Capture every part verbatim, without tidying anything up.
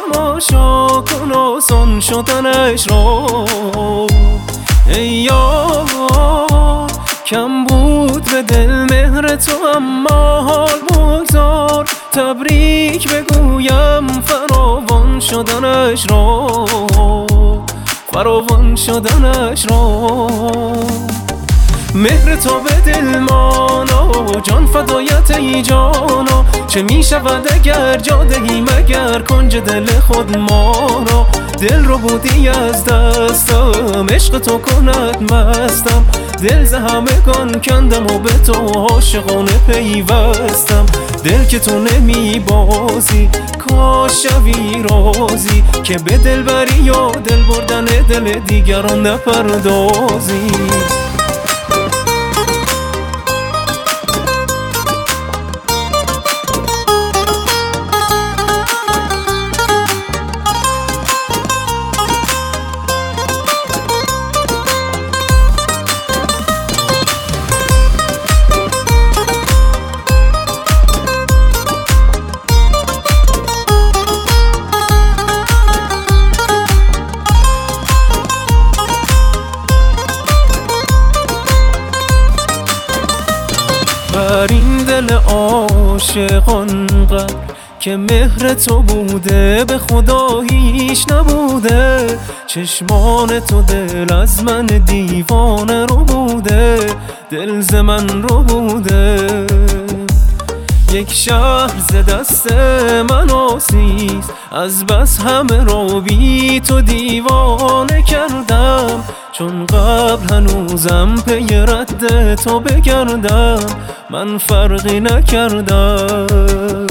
تماشا کن آسان شدنش را. ای یار کم بود به دل مهر تو اما حال بگذار تبریک بگویم فراوان شدنش را، فراوان شدنش را. مهر تو به دل مانا جان فدایت ای جانا، چه می شود اگر جا دهی مگر کنج دل خود ما را. دل رو بودی از دستم عشق تو کند مستم، دل ز همگان کندم و به تو عاشقانه پیوستم. دل که تو نمی بازی کاش شوی رازی، که به دل بری یا دل بردن دل دیگران نپردازی. بر این دل عاشقان قدر که مهر تو بوده به خدا هیچ نبوده. چشمان تو دل از من دیوانه رو بوده، دل ز من رو بوده. یک شهر ز دست من آسیست، از بس همه را بی تو دیوانه کردم. چون قبل هنوزم پی رد تو بگردم، من فرقی نکردم.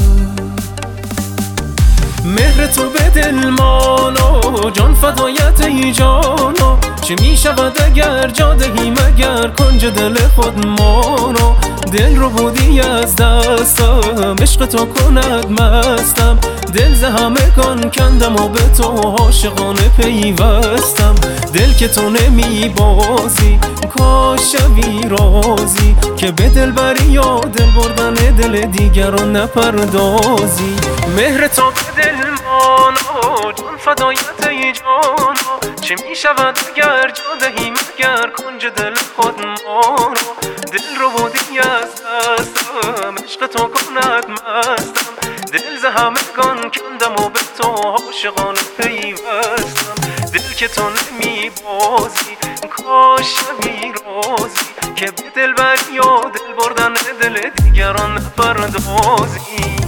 مهر تو به دل مانا جان فدایت ای جانا، چه می شود اگر جا دهی مگر کنج دل خود ما را. دل رو بودی از دستم عشق تو کند مستم، دل ز همگان کندم و به تو عاشقانه پیوستم. دل که تو نمی بازی کاش شوی رازی، که به دل بری یا دل بردن دل دیگران نپردازی. مهر تو به دل مانا جان فدایت ای جانا، چه می شود اگر جا دهی مگر کنج دل خود ما را. دل رو بودی از دستم عشق تو کند مستم، دل ز همگان کندم و به تو عاشقانه پیوستم. دل که تو نمی بازی کاش شوی رازی، که به دل بری یا دل بردن دل دیگران نپردازی.